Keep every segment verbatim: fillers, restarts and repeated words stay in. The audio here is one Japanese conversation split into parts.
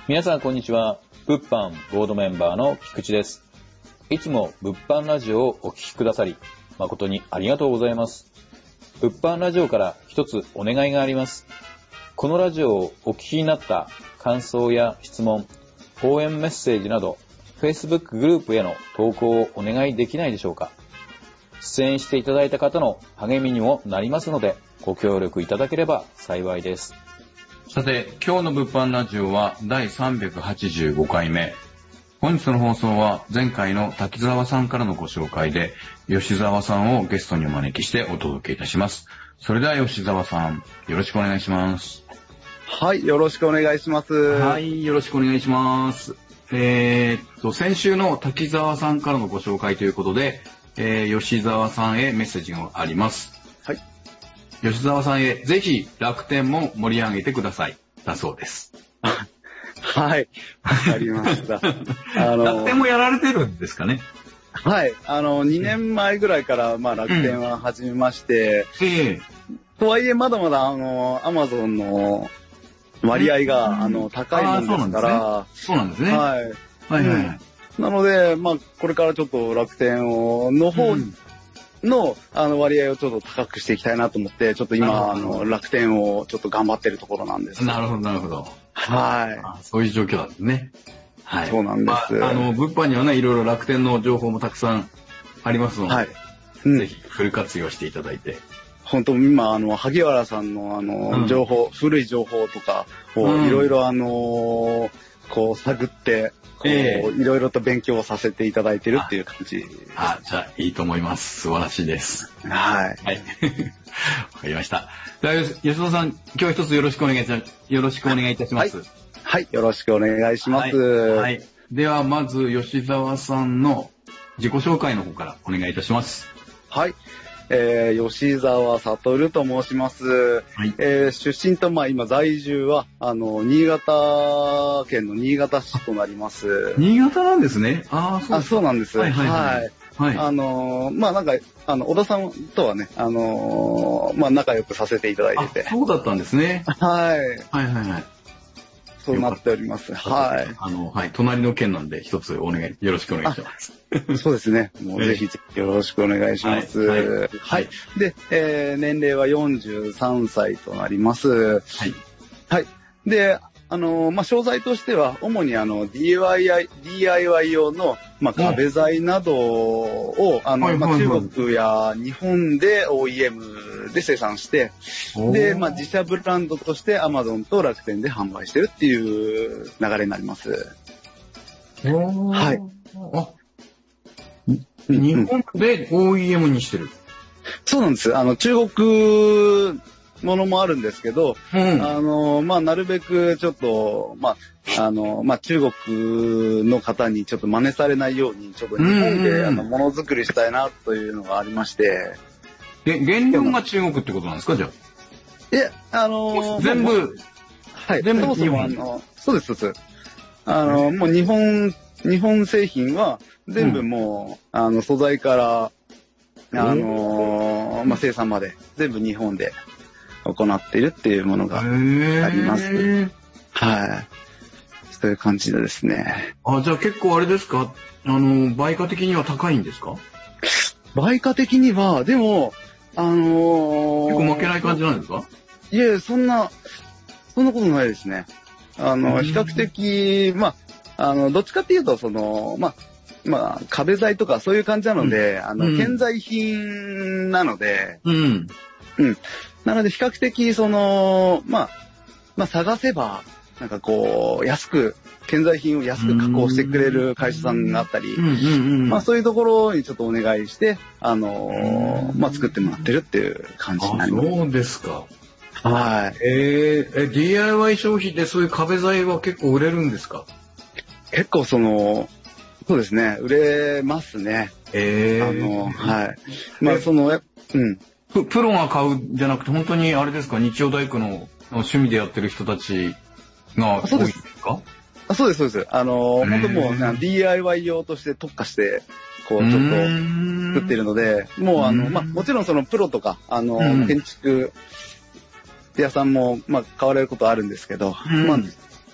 皆さんこんにちは。物販ボードメンバーの菊池です。いつも物販ラジオをお聞きくださり誠にありがとうございます。物販ラジオから一つお願いがあります。このラジオをお聞きになった感想や質問、応援メッセージなど Facebook グループへの投稿をお願いできないでしょうか。出演していただいた方の励みにもなりますのでご協力いただければ幸いです。 さて、今日の物販ラジオはだいさんびゃくはちじゅうごかいめ。本日の放送は前回の滝沢さんからのご紹介で、吉沢さんをゲストにお招きしてお届けいたします。それでは吉沢さん、よろしくお願いします。 はい、よろしくお願いします。 はい、よろしくお願いします。えー、っと、先週の滝沢さんからのご紹介ということで、えー、吉沢さんへメッセージがあります。 はい。 吉沢さんへぜひ楽天も盛り上げてください。だそうです。 はい、わかりました。 あの楽天もやられてるんですかね。 はい、あの、にねんまえぐらいから、まあ、楽天は始めまして、うん、ええとはいえ、まだまだ、あの、アマゾンの割合が、うん、あの、高いもんですから、 そうなんですね。はい。はいはいはい。 うん、なので、まあ、これからちょっと楽天を、の方、うんの、あの割合をちょっと高くしていきたいなと思って、ちょっと今、あの、楽天をちょっと頑張ってるところなんです。 なるほど、なるほど。 はい。 あ、そういう状況なんですね。はい。 そうなんです。 まあ、あの、物販にはね、いろいろ楽天の情報もたくさんありますので、はい。うん、ぜひフル活用していただいて。 本当今、あの、萩原さんの、あの、うん、情報、古い情報とかをいろいろ、あのー、こう、探って、こう、えー、いろいろと勉強をさせていただいてるっていう感じ。 あ、じゃあ、いいと思います。素晴らしいです。 はい。 はい。わかりました。では、吉田さん、今日一つよろしくお願いいた、よろしくお願いいたします。 はい。はい、よろしくお願いします。 はい。はい、では、まず、吉沢さんの自己紹介の方からお願いいたします。 はい。えー、吉沢悟と申します。はい。えー、出身と、まあ、今、在住は、あの、新潟県の新潟市となります。 新潟なんですね。ああ、そうあ、そうなんです。はい、はいはい。はい。あのー、まあ、なんか、あの、小田さんとはね、あのー、まあ、仲良くさせていただいてて。 そうだったんですね。 はい。 はいはいはい。 そうなっております。はい。 あの、はい。隣の県なんで、一つお願い、よろしくお願いします。 そうですね。もうぜひよろしくお願いします。はい。はい。はい、で、えー、年齢はよんじゅうさんさいとなります。はい。はい。で、あの、まあ、商材としては、主にあの、ディーアイワイ、ディーアイワイ 用の、まあ、壁材などを、あの、まあ、中国や日本で オーイーエム で生産して、で、まあ、自社ブランドとして Amazon と楽天で販売してるっていう流れになります。はい。あ、 日本で オーイーエム にしてる。 そうなんです。あの、中国、ものもあるんですけど、うん、あの、まあ、なるべくちょっと、まあ、あの、まあ、中国の方にちょっと真似されないように、ちょっと日本で、あの、ものづくりしたいなというのがありまして。 で、原料が中国ってことなんですか、じゃあ。いや、あの、 全部、 はい、全部日本の、そうです、そうです。あの、もう日本、日本製品は全部もう、うん、あの、素材から、あの、まあ、生産まで全部日本で行っているっていうものがあります。はい。そういう感じでですね。 あ、じゃあ結構あれですか、あの、売価的には高いんですか？ 売価的には、でも、あのー、 結構負けない感じなんですか？ いえ、そんな、そんなことないですね。あの、比較的、まあ、あの、どっちかっていうと、その、まあ、まあ、壁材とかそういう感じなので、うん、あの、建材品なので、うん。うん。なので、比較的、その、まあ、まあ、探せば、なんかこう、安く、建材品を安く加工してくれる会社さんがあったり、まあ、そういうところにちょっとお願いして、あのー、まあ、作ってもらってるっていう感じになります。 そうですか。 はい。 えー、え、ディーアイワイ 消費でそういう壁材は結構売れるんですか？ 結構その、そうですね、売れますね。 えー、 あの、はい。まあ、その、うん。 プ, プロが買うんじゃなくて、本当にあれですか、日曜大工の趣味でやってる人たちが多いんですか？ あ、そうです、そうです。あの、本当もう、ディーアイワイ 用として特化して、こう、ちょっと作っているので、もう、あの、まあ、もちろんそのプロとか、あの、建築屋さんも、まあ、買われることあるんですけど、まあ、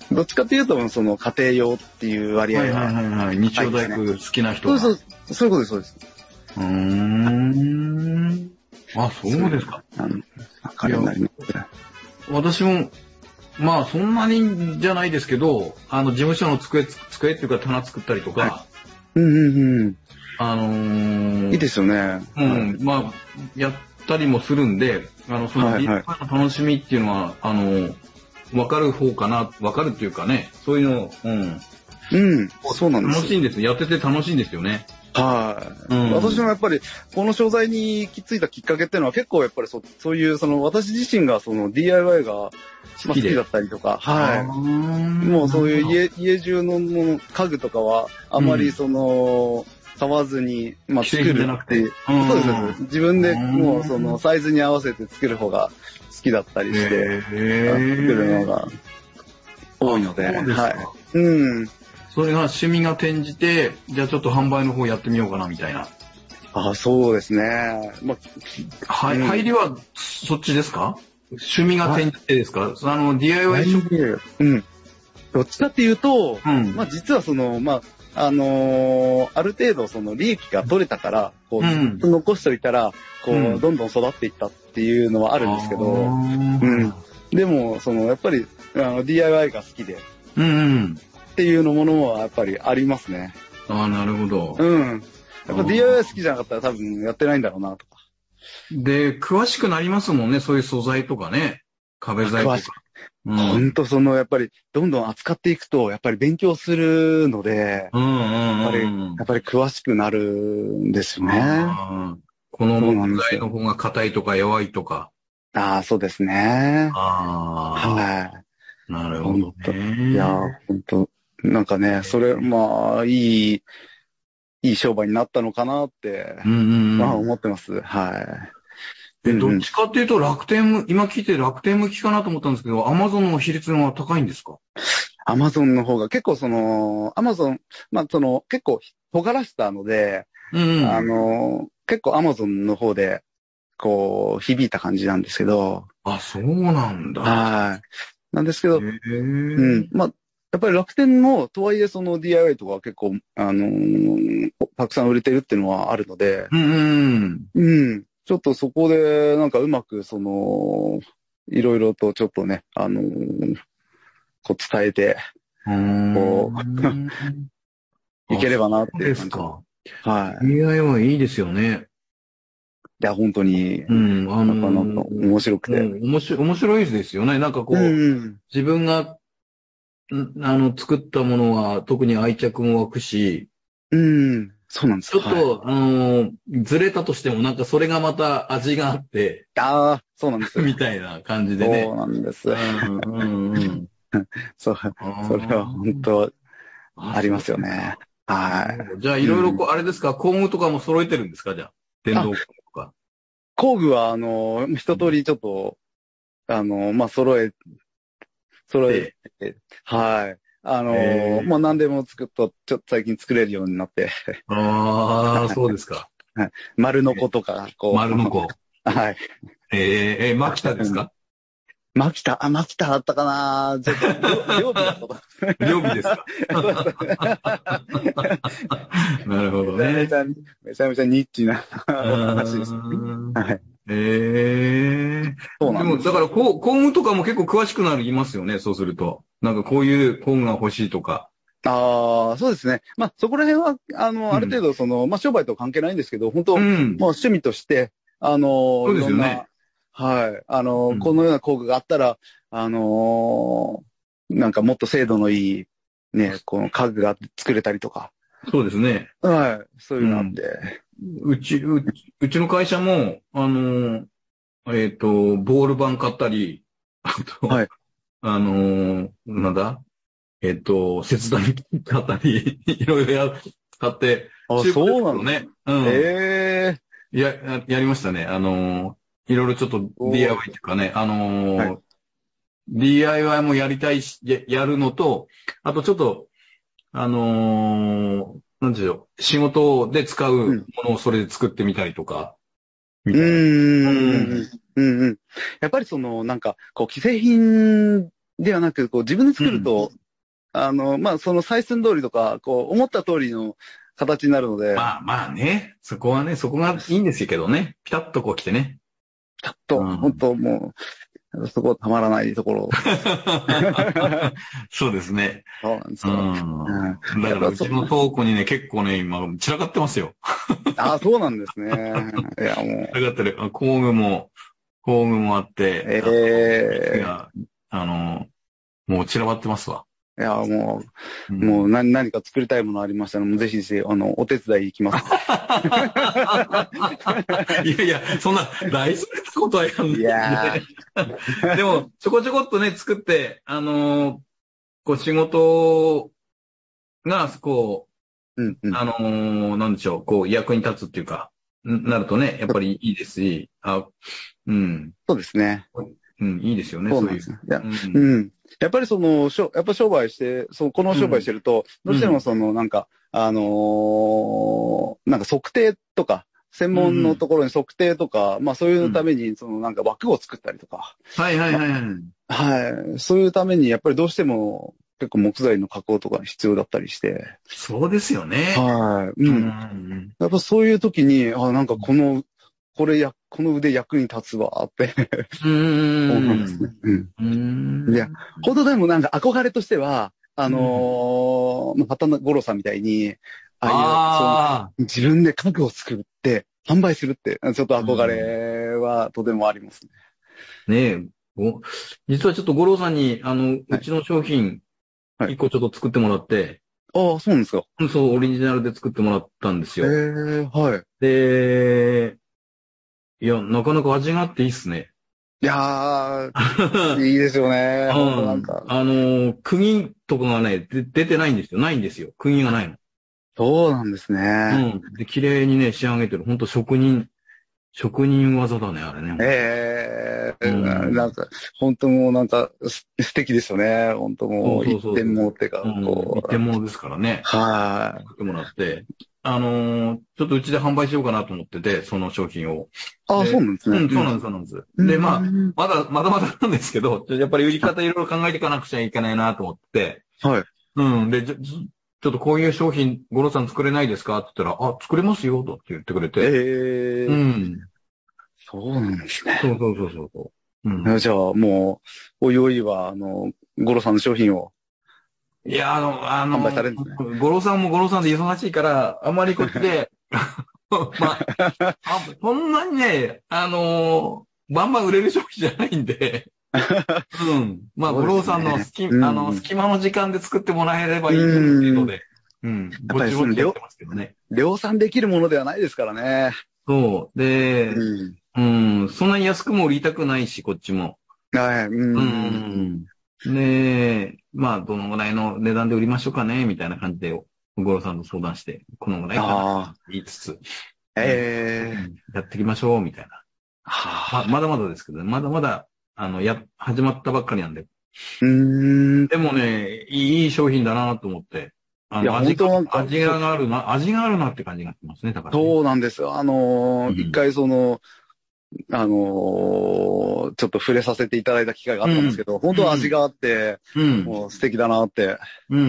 どっちかっていうと、その家庭用っていう割合が。 はいはいはいはい。日曜大工好きな人が。 そうそう、そういうことです、そうです。 うーん。あ、そうですか。 あの、彼なりの。 私も、まあそんなにじゃないですけど、あの事務所の机、机っていうか棚作ったりとか、 はい、うんうんうん。 あのー、 いいですよね。 うん、まあ、やったりもするんで、あの、その ディーアイワイ の楽しみっていうのは、あの、わかる方かな、わかるっていうかね、そういうの、うん。 うん、そうなんです。 楽しいんです。やってて楽しいんですよね。 はい、うん。私もやっぱり、この商材に行き着いたきっかけっていうのは結構やっぱりそそういう、その私自身がその ディーアイワイ が好きだったりとか、はい。もうそういう家、家中のもの家具とかは、あまりその、うん、買わずに、まあ、作るっていう。そうです。自分でもうそのサイズに合わせて作る方が好きだったりして、作るのが多いので。はい。うん。 それが趣味が転じて、じゃあちょっと販売の方やってみようかなみたいな。 ああ、そうですね。まあ、はい、うん、入りはそっちですか？趣味が転じてですか？あの ディーアイワイ ショップ。 うん。どっちかっていうと、うん、まあ実はその、まあ、あのー、ある程度その利益が取れたから、こう、ずっと残しておいたら、こう、うん、どんどん育っていったっていうのはあるんですけど、うん。でも、その、やっぱり、あの、ディーアイワイ が好きで、うんうん。っていうのものはやっぱりありますね。 ああ、なるほど。 うん。やっぱ ディーアイワイ 好きじゃなかったら多分やってないんだろうなとか。 で、詳しくなりますもんね、そういう素材とかね。壁材とか。 うん、ほんとその、やっぱり、どんどん扱っていくと、やっぱり勉強するので、うんうんうん、やっぱり、やっぱり詳しくなるんですよね。 この木材の方が硬いとか弱いとか。 ああ、そうですね。 ああ。 はい。 なるほどね。 いや、ほんと、なんかね、それ、まあ、いい、いい商売になったのかなって、うんうんうん、まあ思ってます。はい。 で、どっちかっていうと楽天、今聞いて楽天向きかなと思ったんですけど、アマゾンの比率の方が高いんですか？ アマゾンの方が結構その、アマゾン、まあその、結構尖らしたので、うんうん、あの、結構アマゾンの方で、こう、響いた感じなんですけど。 あ、そうなんだ。 はい。なんですけど、うん。まあ、やっぱり楽天も、とはいえその ディーアイワイ とかは結構、あのー、たくさん売れてるっていうのはあるので、うん、うん。ちょっとそこで、なんかうまく、その、いろいろとちょっとね、あのー、こう伝えて、こう、いければなっていう感じ。 そうですか。 はい。 ディーアイワイ いいですよね。 いや、本当に、うん、あのー、なかなか面白くて。 うん、面白い、面白いですよね。なんかこう、うん、自分が、あの、作ったものは特に愛着も湧くし、 うん、そうなんですちょっと、はい、あの、ずれたとしてもなんかそれがまた味があって、 ああ、そうなんですみたいな感じでね。 そうなんです。 うんうんうん、 そう、それは本当、ありますよね。はい。 じゃあ、いろいろこう、あれですか、工具とかも揃えてるんですか、じゃあ。電動工具とか。 工具は、あの、一通りちょっと、あの、まあ、揃え、揃えて、はい。あの、えー、もう何でも作っと、ちょっと最近作れるようになって。 ああ、そうですか。 はい。丸の子とか、こう。 丸の子。 はい。 えー、えー、マキタですか？ マキタ、あ、マキタだったかなちょっと、料理だったと。 料理ですか？なるほどね。 めちゃめちゃ、めちゃめちゃニッチな話です。はい。 ええー。そうなんです。でも、だから、こ工具とかも結構詳しくなりますよね、そうすると。なんかこういう工具が欲しいとか。 ああ、そうですね。まあ、そこら辺は、あの、うん、ある程度、その、まあ、商売とは関係ないんですけど、本当、うん、もう趣味として、あの、 そうですよね。 はい。あの、うん、このような工具があったら、あのー、なんかもっと精度のいい、ね、この家具が作れたりとか。 そうですね。 はい。そういうのあって。 うん、うち、う、うちの会社も、あのー、えっと、ボール板買ったり、あと、はい、あのー、なんだえっと、切断機買ったり、いろいろや、買って、 あ、そうなのね。うん。 ええー。や、やりましたね。あのー、いろいろちょっと ディーアイワイ っていうかね、あのーはい、ディーアイワイ もやりたいし、や、やるのと、あとちょっと、あのー、なんでしょう、仕事で使うものをそれで作ってみたりとか。 うん。うん。うんうん。やっぱりその、なんか、こう、既製品ではなく、こう自分で作ると、うん、あの、まあ、その採寸通りとか、こう思った通りの形になるので。 まあまあね、そこはね、そこがいいんですけどね。ピタッとこう来てね。 ピタッと、うん、本当もう、そこはたまらないところ。 そうですね。 そうなんですよ。うん、 だからうちの倉庫にね、結構ね、今、散らかってますよ。 ああ、そうなんですね。いや、もう。 散らかってる。工具も、工具もあって、 ええー、あの、もう散らばってますわ。 いや、もう、うん、もう何、何か作りたいものありましたら、もうぜひぜひ、あの、お手伝い行きます。 いやいや、そんな、大それたことはやんない、ね。 いやでも、ちょこちょこっとね、作って、あのー、こう、仕事が、こう、うんうん、あのー、なんでしょう、こう、役に立つっていうか、なるとね、やっぱりいいですし、あ、うん。 そうですね。 うん、いいですよね、 そうなんですね。いや、うん、うん。やっぱりその、しょやっぱ商売して、その、この商売してると、うん、どうしてもその、なんか、あのー、なんか測定とか、専門のところに測定とか、うん、まあそういうために、そのなんか枠を作ったりとか。 はいはいはいはい。 まあ、はい。そういうために、やっぱりどうしても、結構木材の加工とか必要だったりして。 そうですよね。 はい。うん。うん、やっぱそういう時に、あ、なんかこの、これや、この腕役に立つわって。 うーん。 思いますね。うん。 うん。 いや、ほんとでもなんか憧れとしては、あのー、畑五郎さんみたいに、ああいう、 あその自分で家具を作って、販売するって、ちょっと憧れはとてもありますね。ねえ、実はちょっと五郎さんに、あの、うちの商品、一個ちょっと作ってもらって、 はい、ああ、そうなんですか。 そう、オリジナルで作ってもらったんですよ。 へえ、はい。 で、いや、なかなか味があっていいっすね。 いやー、いいですよね。ほんとなんか。 あの、釘とかがね、で出てないんですよ。ないんですよ。釘がないの。 そうなんですね。 うん。で、綺麗にね、仕上げてる。ほんと職人、職人技だね、あれね。 ええー、 うん、 なんか、本当もうなんか、素敵ですよね。本当もう、一点もってか、こう。一点物ですからね。 はい。 作ってもらって。あのー、ちょっとうちで販売しようかなと思ってて、その商品を。 ああ、そうなんですね。 うん、そうなんです、そうなんです。で、まあ、まだ、まだまだなんですけど、やっぱり売り方いろいろ考えていかなくちゃいけないなと思って。 はい。 うん。で、ちょ、ちょっとこういう商品、五郎さん作れないですかって言ったら、あ、作れますよ、とって言ってくれて。 ええー。 うん。 そうなんですね。 そうそうそうそう。 うん。じゃあ、もう、おいおいは、あの、五郎さんの商品を。 いや、あの、あの、 販売されるんですね。 五郎さんも五郎さんで忙しいから、あんまりこっちで、まあ、あ、そんなにね、あのー、バンバン売れる商品じゃないんで、うん。まあ、五郎さんの隙、うん、あの、隙間の時間で作ってもらえればいいっていうので、うん。ぼちぼちやってますけどね。 量産できるものではないですからね。 そう。で、うん、うん、そんなに安くも売りたくないし、こっちも。 はい。うん。 うんで、まあ、どのぐらいの値段で売りましょうかね、みたいな感じで、五郎さんと相談して、このぐらいかな、言いつつ、 ええーうん、やっていきましょう、みたいな。はあ、ま、まだまだですけど、まだまだ、あの、や、始まったばっかりなんで。 うーん。 でもね、いい商品だなと思って、あの、味が、味があるな、味があるなって感じがしますね、高橋、ね。 そうなんですよ。あのー、うん、一回その、あのー、ちょっと触れさせていただいた機会があったんですけど、うん、本当は味があって、うん、もう素敵だなって、 うんうん、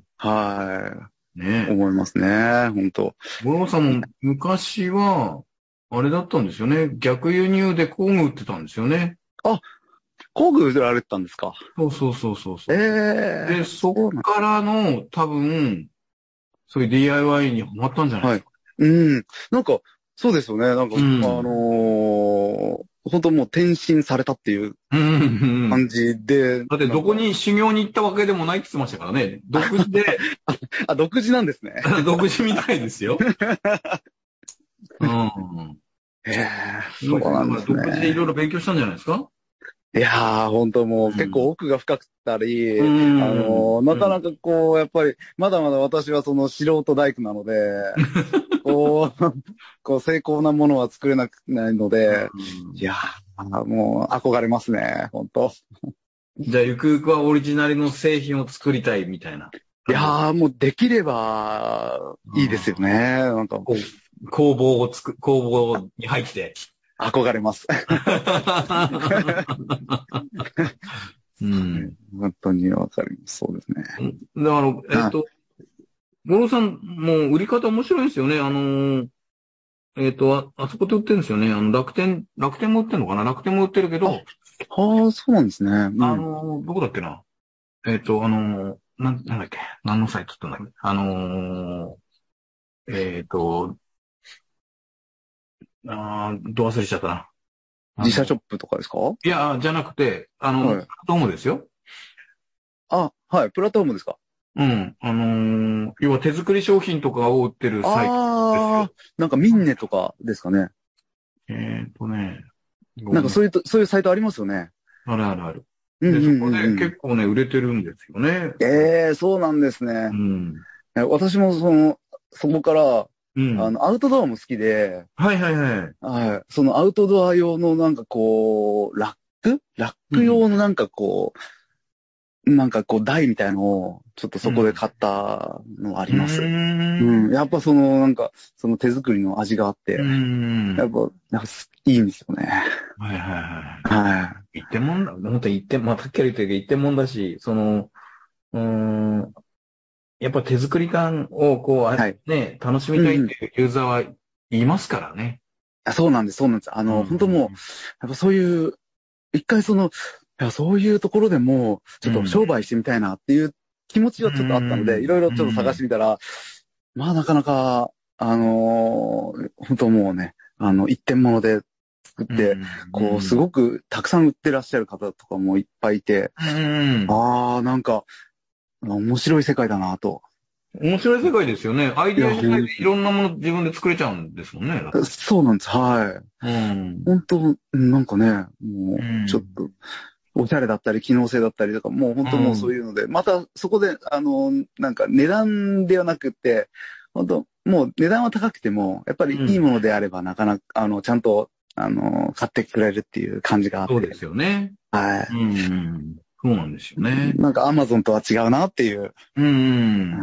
はい、 ね、 思いますね、本当。 五郎さんも昔は、あれだったんですよね。逆輸入で工具売ってたんですよね。 あ、工具売られてたんですか。 そうそうそうそうそう。 ええー。 で、そっからの、多分、そういう ディーアイワイ にハマったんじゃないですか。 はい。うん。なんか、そうですよね。なんか、うん、あのー、本当もう転身されたっていう感じで。 だってどこに修行に行ったわけでもないって言ってましたからね。独自で。 あ、独自なんですね。 独自みたいですよ。うん。 へえ、そうなんですね。 独自でいろいろ勉強したんじゃないですか。 いやー、本当もう結構奥が深くたり、うん、あのー、なかなかこう、やっぱり、まだまだ私はその素人大工なので、こう、こう精巧なものは作れなくないので、うん、いやー、もう憧れますね、本当。 じゃあ、ゆくゆくはオリジナルの製品を作りたいみたいな。 いやー、もうできればいいですよね。なんか工房をつく、工房に入って。 憧れます。 うん。 本当にわかります。そうですね。 だから、えっと、五郎さん、もう売り方面白いんですよね。あのー、えっと、あ、あそこで売ってるんですよね。あの、楽天、楽天も売ってるのかな？楽天も売ってるけど、 はあ、そうなんですね。うん、 あのー、どこだっけな？えっと、あのー、なん、なんだっけ？何のサイトって言ったんだっけ？あのー、えっと、あー、ど忘れしちゃったな。あの、 自社ショップとかですか？ いや、じゃなくて、あの、 はい。 プラットフォームですよ。 あ、はい、プラットフォームですか？ うん。あのー、要は手作り商品とかを売ってるサイトですよ。 ああ、なんかミンネとかですかね。 えっとね、ごめんな。 なんかそういうと、そういうサイトありますよね。 あるあるある。で、 うんうんそこでうんうん。 結構ね、売れてるんですよね。 ええ、そうなんですね。 うん。 え私もその、そこから、 うん。 あの、アウトドアも好きで、 はいはいはい。 はい。そのアウトドア用のなんかこう、ラックラックうん。 用のなんかこう、なんかこう台みたいのを、ちょっとそこでうん。 買ったのあうーります。うん。 ん。やっぱそのなんか、その手作りの味があっうて、やっん。 ぱ、なんかいいんですよね。 はいはいははい。一点もんだ。本当に一点、まあ、さっきから言ったけど一点もんだし、その、うーん、やっぱ手作り感をこう、 い。 あはい。 ね、楽しみたいっうんうん。 ていうユーザーはいますからね。 あ、そうなんです、そうなんです。あうの、本当もう、 ん。 やっぱそういう、一回その、いや、そういうところでも、ちょっとうん。 商売してみたいなっていう気持ちうはちょっとあったので、いろいん。 ろちょっと探してうん。 みたら、まあなかなか、あのー本当もうね、あの、一点物で作っうて、こう、すん。 ごくたくさん売ってらっしゃる方とかもいっぱいいて、 うん。 ああ、なんか、面白い世界だなと。 面白い世界ですよね。アイいや、 ディア次第ほん、 でいろんなもの自分で作れちゃうんですもんね。 そうなんです。はい。 うん。 本当、なんかね、もうう、ちょっん。 と、おしゃれだったり、機能性だったりとか、もう本当もうそううん。 いうので、またそこで、あの、なんか値段ではなくて、本当もう値段は高くても、やっぱりいいうん。 ものであれば、なかなか、あの、ちゃんと、あの、買ってくれるっていう感じがあって、 そうですよね。 はうん。そうなんですよい。 ね。 なんかアマゾンとは違うなっていう。 うん。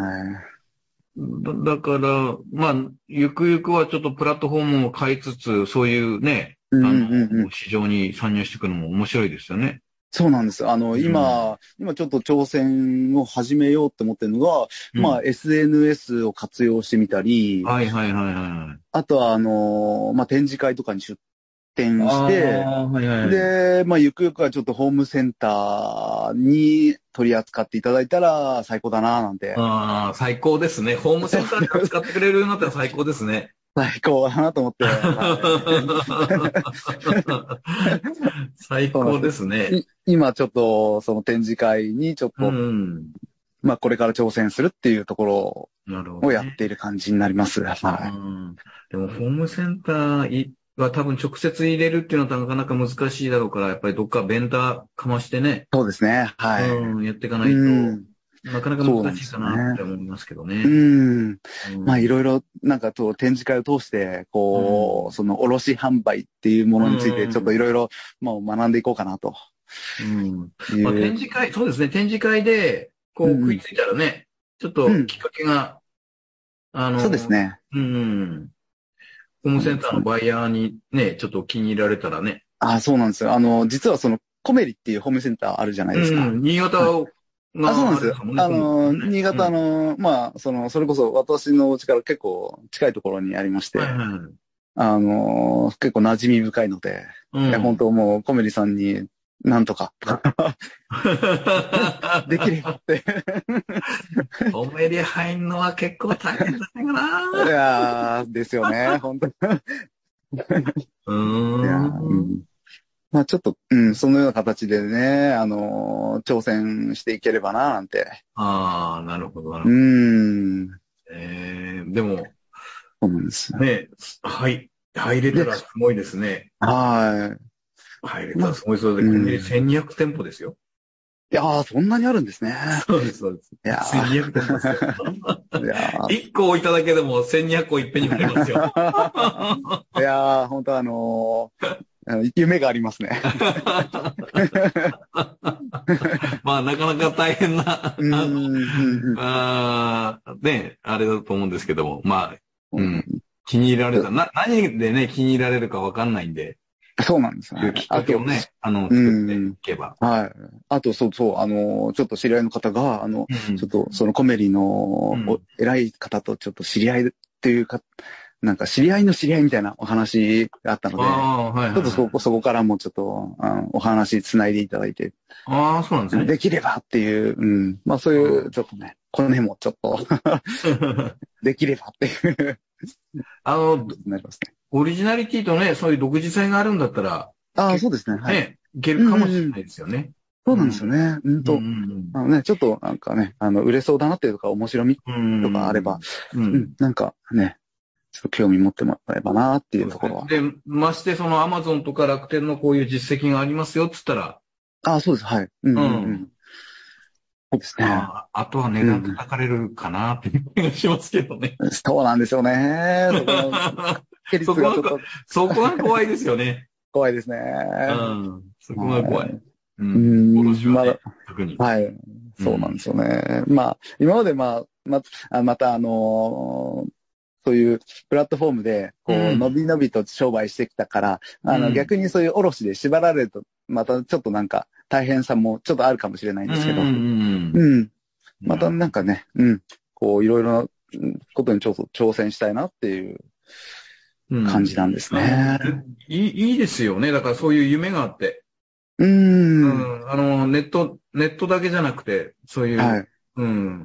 はだ、だから、まあ、ゆくゆくはちょっとプラットフォームを変えつつ、そういうね、 い。うんあうんうん。 の、市場に参入していくのも面白いですよね。 そうなんです。あの、 うん。 今、今ちょっと挑戦を始めようって思ってるのが、まあ、 うん。 エスエヌエス を活用してみたり、 はいはいはいはい。 あとは、あの、まあ、展示会とかに出展あして、 あ、はいはい。 で、まあ、ゆくゆくはちょっとホームセンターに取り扱っていただいたら最高だな、なんて。 ああ、最高ですね。ホームセンターで扱ってくれるようになったら最高ですね。 最高だなと思って、はい。 最高そうなんです。 ですね。 い今ちょっと、その展示会にちょっうと、 ん。 まあ、これから挑戦するっていうところなるほどね。 をやっている感じになります。はうい。 ん。でも、ホームセンターいは多分直接入れるっていうのはなかなか難しいだろうから、やっぱりどっかベンダーかましてね、 そうですね。はい。 うん、やっていかなういと、 ん。 なかなか難そうなんでしいかすよね。 なって思いますけどうね。 ん。まあ、いうん。 ろいろ、なんかと展示会を通して、 うこう、 ん。 その卸販売っていうもうのについて、ちょっといん。 ろいろ、まあ、学んでいこうかなとうん。まあ、 いう。 展示会、そうですね、展示会で、こう、 うんうん。 食いついたらね、ちょっうん。 ときっかけが、あそうですの、 ね。 うん、ホームセンターのそうですね。 バイヤーにね、ちょっと気に入られたらね、 あ、そうなんですよ。あの、実はその、コメリっていうホームセンターあるじゃないですか。 うん、新潟はい。あ、そうなんがあですよ。 れですもんね、 あコメですもの、 んね。 新潟うん。 の、まあ、その、それこそ私の家から結構近いところにありまして、 はいはいはい。 あの、結構馴染み深いので、いや、本うん。 当もうコメリさんに、なんとか、できればって。 コメリ入んのは結構大変じゃないかいな。 やー、ですよね、本当に。 ういやー、うーん。 ん。まあちょっと、うん、そのような形でね、あのー挑戦していければな、なんて。 ああ、なるほど、なるうほど。 ーん、 えー、でも、 そうなんですよ。 ね、はい、入れたで、 らすごいですね。 は入れい。まあ、 たらすごいそうで、コンビニうん。 せんにひゃく店舗ですよ。 いやー、そんなにあるんですね。 そうです、そうです。 いやせんにひゃく店舗ですよ。 ー。いやー。 いっこ置いただけでもせんにひゃくこいっぺんに売れますよ。 いやー、本当あのーあの夢がありますね。 まあ、なかなか大変な、 うーん、 あの、 うん、 あーね、あれだと思うんですけども、まあ、 うん。 うん。気に入られた。な、何でね、気に入られるかわかんないんで。 そうなんですよね。 きっかけをね、あの、作っていけば。 はい。あと、そうそう、あの、ちょっと知り合いの方が、あの、 うん、 ちょっとそのコメリの、 うんお偉い方とちょっと知り合いっていうか、なんか知り合いの知り合いみたいなお話があったので、 ああ、はいはいはい、 ちょっとそこ、そこからもちょっと、あのお話繋いでいただいて、 ああ、そうなんですね。 できればっていう、うん。まあそういう、ちょっとね、この辺もちょっと、できればっていう。 あの、 なりますね。 オリジナリティとね、そういう独自性があるんだったら、 ああ、そうですね。はい。 ね、いけるかもしれないですよね。 そうなんですよね。うんと、 うんうんあのね、ちょっとなんかね、あの、売れそうだなっていうとか、面白みとかあれば、 うん。 うん、なんかね、ちょっと興味持ってもらえばなっていうところは。 で、ましてそのアマゾンとか楽天のこういう実績がありますよって言ったら。 ああ、そうです。はい。うんうんうん。そうですね。 あ, あとは値段叩かれるかなっていう気がしますけどね。 うん、そうなんですよね。そこの、 そこが、そこが怖いですよね。 怖いですね。 うん。そこが怖い。はいうん。 今年はね、 まだ、 特に。 はい。そうなんですよね。うん、まあ、今までまあ、ま、またあのー、そういうプラットフォームで、こう、のびのびと商売してきたから、うん、あの、逆にそういう卸で縛られると、またちょっとなんか大変さもちょっとあるかもしれないんですけど、うん。うん、またなんかね、うん、こう、いろいろなことにちょっと挑戦したいなっていう感じなんですね。 うん、いい、いいですよね。だからそういう夢があって。 うーん。 うん。あの、ネット、ネットだけじゃなくて、そういう、はい、うん。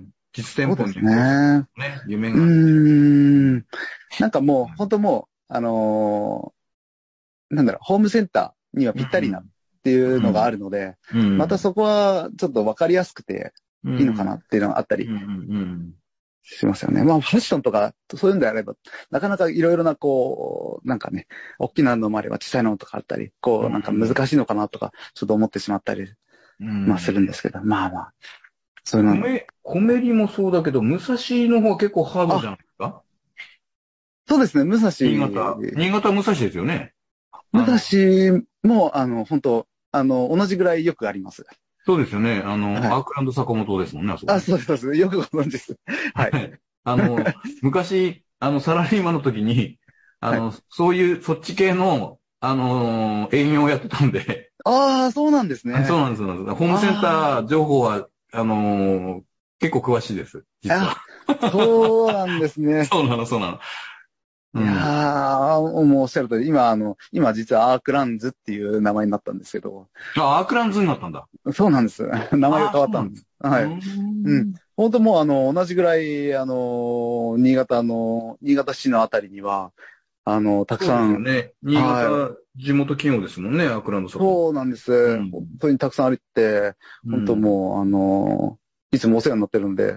実店舗に、 ね、 ね、夢があって。うーん。なんかもう、本当もう、あのー、なんだろう、ホームセンターにはぴったりなっていうのがあるので、うんうん、またそこはちょっとわかりやすくていいのかなっていうのがあったりしますよね。まあ、ファッションとか、そういうんであれば、なかなかいろいろな、こう、なんかね、大きなのもあれば小さいのとかあったり、こう、なんか難しいのかなとか、ちょっと思ってしまったり、まあするんですけど、まあまあ。 そういうの。コメ、コメリもそうだけど、武蔵の方は結構ハードじゃないですか？ そうですね、武蔵。 新潟。新潟は武蔵ですよね。 武蔵も、あの、本当あの、同じぐらいよくあります。 そうですよね。あの、はい、アークランド坂本ですもんね、あそこ。 あ、そうです、そうです。よくご存知です。はい。 あの、昔、あの、サラリーマンの時に、あの、はい、そういう、そっち系の、あのー、営業をやってたんで。 ああ、そうなんですね。 そうなんです、そうなんです。ホームセンター情報は、あのー、結構詳しいです、実は。 そうなんですね。 そうなの、そうなの。 いやー、もうおっしゃる通り、今、あの、今実はアークランズっていう名前になったんですけど。 あ、アークランズになったんだ。 そうなんです。名前が変わったんです。はい。うん。本当もう、あの、同じぐらい、あの、新潟の、新潟市のあたりには、あの、たくさん。 そうですよね。新潟、はい、地元企業ですもんね、アークランドさん。 そうなんです。うん、本当にたくさんあって、本当もう、あの、いつもお世話になってるんで。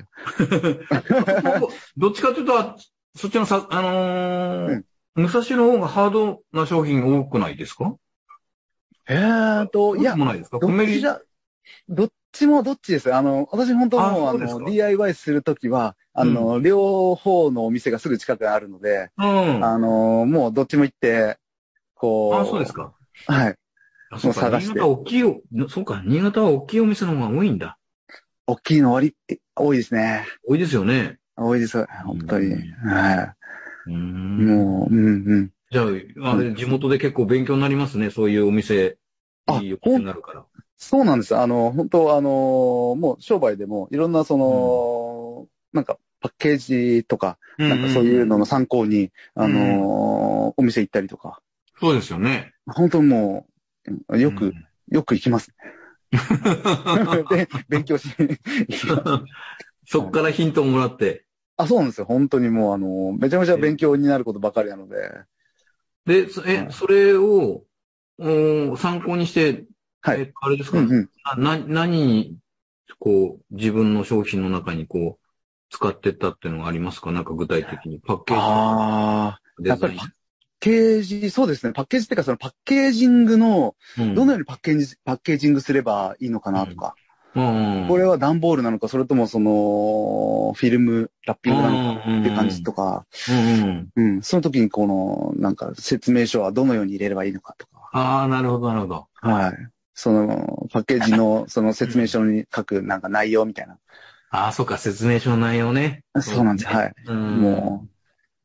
どっちかというと、そっちのさ、あのー、うん、武蔵の方がハードな商品多くないですか？ えーと、いや、 もないですか？ どっちじゃ、どっちもどっちです。あの、私本当もう、あの、ディーアイワイ するときは、あの、うん、両方のお店がすぐ近くにあるので、うん、あの、もうどっちも行って、こう。 あ、そうですか。 はい。 あ、そうか、探して。新潟大きいお、そうか、新潟は大きいお店の方が多いんだ。 大きいの割り、多いですね。 多いですよね。 多いです。本当に。はい。うん。もう、うんうん。 じゃあ、あれ、地元で結構勉強になりますね。そういうお店、いいお店になるから。 そうなんです。あの、本当あの、もう商売でも、いろんなその、うん、なんか、パッケージとか、うんうん、なんかそういうのの参考に、あの、うん、お店行ったりとか。 そうですよね。 本当もう、よく、うん、よく行きます。で勉強しにそっからヒントをもらって。 あ、そうなんですよ。本当にもう、あの、めちゃめちゃ勉強になることばかりなので。 で、え、はい、それを、参考にして、はい。え、あれですか、うんうん、な、何に、こう、自分の商品の中にこう、使ってったっていうのがありますか？なんか具体的に。パッケージ。 ああ。やっぱりパッケージ、そうですね。パッケージっていうか、そのパッケージングの、どのようにパッケージ、パッケージングすればいいのかなとか。うんうん、これは段ボールなのか、それともその、フィルム、ラッピングなのかって感じとか。うんうんうん、その時にこの、なんか説明書はどのように入れればいいのかとか。 ああ、なるほど、なるほど。 はい。その、パッケージの、その説明書に書くなんか内容みたいな。 ああ、そっか、説明書の内容ね。 そうなんです。はい。うん、も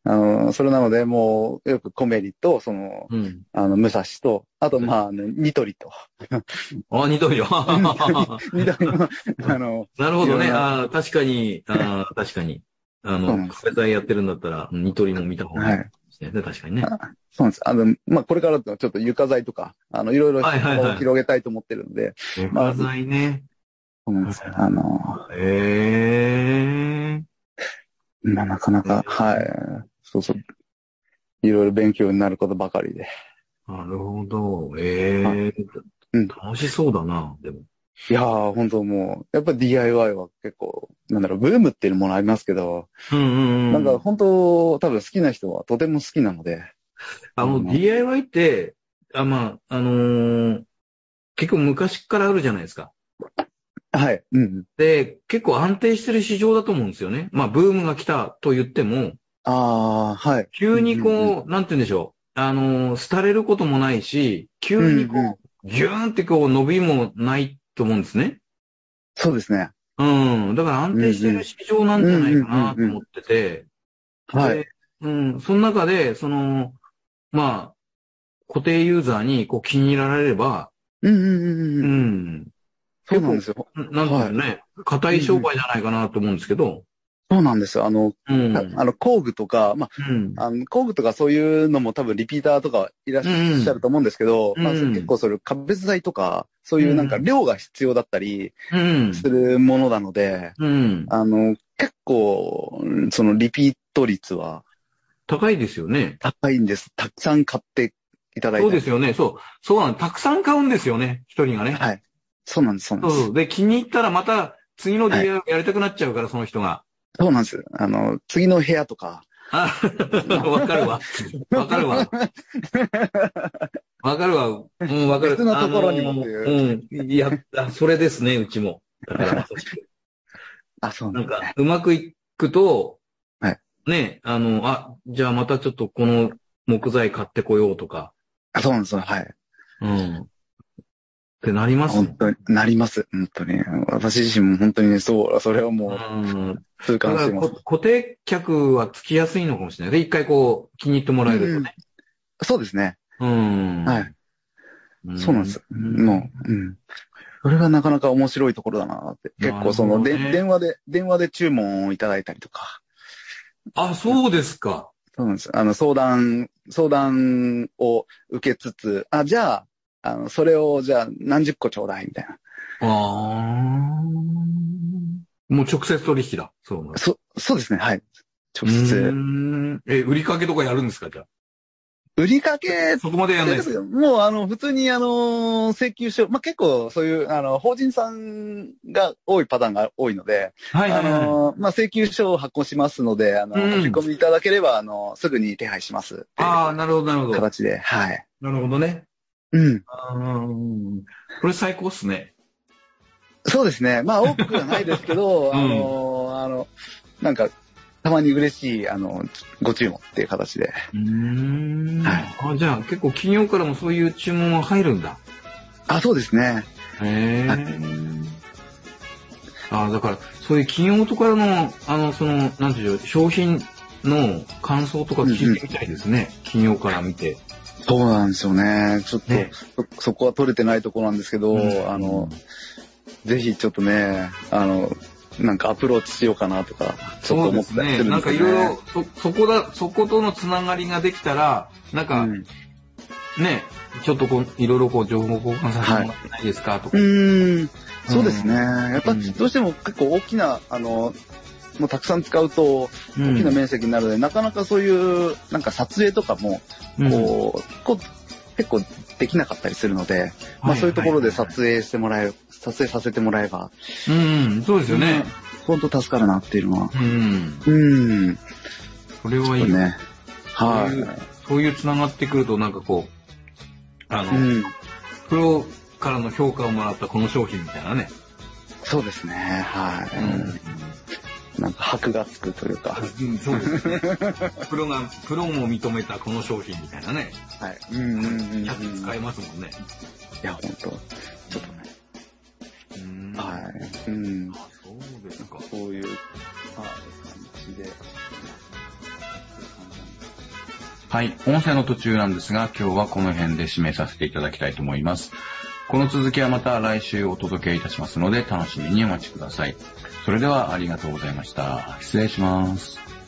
あの、それなので、もう、よくコメリと、その、 うん。 あの、武蔵と、あと、まあ、あのニトリと。 あ、ニトリよ。 ニトリの、あの、 なるほどね。 いろんな、 あー確かに、あー確かに。あの、 そうなんです。 カフェ剤やってるんだったら、ニトリも見た方がいいではい。 すね。確かにね。 あそうなんです。あの、まあ、これからだとちょっと床材とか、あの、いろいろはいはい幅をはい。 広げたいと思ってるので、ま床あ、 材ね。 そうなんです。あの、 ええまあ、なかなか、 ー。 はい。そうそう。いろいろ勉強になることばかりで。 なるほど。 はい。 ええうん。 楽しそうだな、でも。 いやー、本当もう、やっぱり ディーアイワイ は結構、なんだろう、ブームっていうものありますけど、 うんうんなんうん。 か本当、多分好きな人はとても好きなので、 あの、 あの、 ディーアイワイ って、あ、まあ、あのー結構昔からあるじゃないですか。 はい。うん。 で、結構安定してる市場だと思うんですよね。まあ、ブームが来たと言っても、 ああ、はい。 急にうんうんうん。 こう、なんて言うんでしょう。あのー廃れることもないし、 う急にこんうん。 う、ギューンってこう、伸びもないと思うんですね。 そうですね。 うん。だから安うん定してるうん。 市場なんじゃないかうんうんうんうん。 なと思ってて、 はい。 で、うん、その中で、その、まあ、固定ユーザーにこう気に入られれば、 うんうんうんううん。 ん、結構、 そうなんですよ。 なんていうんではい。 すかね、硬い商うんうん。 売じゃないかなと思うんですけど、 そうなんですよ。あの、 うん、 たあの、工具とか、まうん、 あ、あの、工具とかそういうのも多分リピーターとかいらっうん、 しゃると思うんですけど、 うまあ、それ結ん、 構それ壁材とか、そうういうなんかん、 量が必要だったりうん、 するものなので、 うん、 あの、結構、そのリピート率は高いですよね。 高いんです。たくさん買っていただいたり。 そうですよね。そう、そうなん、たくさん買うんですよね、一人がね。 はい。そうなんです、そうなんです。 そうそう。で、気に入ったらまた次のはい。 ディーアイワイ やりたくなっちゃうから、その人が。 そうなんです。あの、次の部屋とか。 あ、わかるわ。わかるわ。わかるわ。うん、わかる。 別のあところにもってのーいう。 うん。いや、あそれですね、うちも。だからまさしく。 あ、そうなんか、 なんですね。 うまくいくと、 はい。 ね、あの、あ、じゃあまたちょっとこの木材買ってこようとか、 あ、そうなんですよ。はい。 うん。ってなりますもん。 本当になります。本当に。私自身も本当にね、そう、それはうもうん。 痛だからこ、 感しています。 固定客はつきやすいのかもしれない。で、一回こう、気に入ってもらえるうんうん。 とね。 そうですね。 うん。 はい。 うん。 そうなんです。もう、うん。それがなかなか面白いところだなって。結なるほ構その、で、 どね。 電話で、電話で注文をいただいたりとか。 あ、そうですか。 そうなんです。あの、相談、相談を受けつつ、あ、じゃあ、あの、それを、じゃあ、何十個ちょうだい、みたいな。 ああ。もう直接取引だ。そうなる。 そ、そうですね。はい。 うー直接。 ん。え、売りかけとかやるんですか、じゃあ。 売りかけそこまでやんということで、 ないですか。 もう、あの、普通に、あの、請求書、まあ、結構、そういう、あの、法人さんが多いパターンが多いので、あはいはいはい。 の、まあ、請求書を発行しますので、あの、お振りうん。 込みいただければ、あの、すぐに手配しますっていうああ、なるほど、なるほど。 形で、はい。 なるほどね。 うん。 あーこれ最高っすね。 そうですね。まあ、多くはないですけど、あうん。 の、あの、なんか、たまに嬉しい、あの、ご注文っていう形で。 うーん。 はい。 あ、じゃあ結構企業からもそういう注文は入るんだ。 あ、そうですね。 へはい。 え。あ、だから、そういう企業とかの、あの、その、なんていうの、商品の感想とかうんうん。 聞いてみたいですね。企業から見て。 そうなんですよね。ちょっと、 ね。 そ、そこは取れてないところなんですけうど、あの、 ん。 ぜひちょっとね、あの、なんかアプローチしようかなとか、ちょっとそうで思ったりすすね。なんるんですよね。 かいろいろ、そ、そこだ、そことのつながりができたら、なんか、 うん。 ね、ちょっとこう、いろいろこう、情報交換させてはい。 もらってないですかとうか。 ーん。 うん。 そうですね。やっぱ、 うん。 どうしても結構大きな、あの、もうたくさん使うと大きなうん。 面積になるので、なかなかそういう、なんか撮影とかも、 うん。 こう、こう結構できなかったりするので、まはいあそういうところではいはいはい。 撮影してもらえ、撮影させてもらえば、 うん、そうですよね。 本当助かるなっていうのは。 うん。 うん。ちそれはいいよ。 ょっとね。 そういう、 はそういうつながってくると、なんかこう、あい。うの、 ん。 プロからの評価をもらったこの商品みたいなね。 そうですね。はうん。 い。なんか箔がつくというか。 うん、そうですね。プロが、プロも認めたこの商品みたいなね。 はい。うんうんうんうん。 キャッチ使えますもんね。 いや、本当ちょっとね。 うーん。 はい。うん。 あ、そうですか。 そういう、はい、感じで。 はい、音声の途中なんですが、今日はこの辺で締めさせていただきたいと思います。この続きはまた来週お届けいたしますので、楽しみにお待ちください。それではありがとうございました。失礼します。